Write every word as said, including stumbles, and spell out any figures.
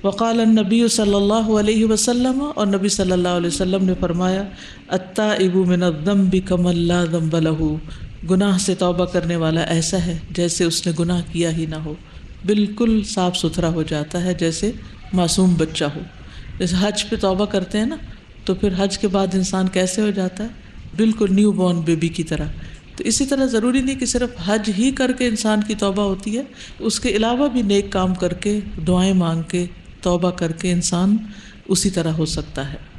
वक़ाल नबी सल्लल्लाहु अलैहि वसल्लम, और नबी सल्लल्लाहु अलैहि वसल्लम ने फरमाया, अत्ताइबु मिनज़्ज़म्बि कमन ला ज़म्ब लहू, गुनाह से तौबा करने वाला ऐसा है जैसे उसने गुनाह किया ही ना हो, बिल्कुल साफ़ सुथरा हो जाता है जैसे मासूम बच्चा हो। जैसे हज पे तौबा करते हैं ना, तो फिर हज के बाद इंसान कैसे हो जाता है, बिल्कुल न्यू बॉर्न बेबी की तरह। तो इसी तरह ज़रूरी नहीं कि सिर्फ हज ही करके इंसान की तौबा होती है, उसके अलावा भी नेक काम करके, दुआएं मांग के, तौबा करके इंसान उसी तरह हो सकता है।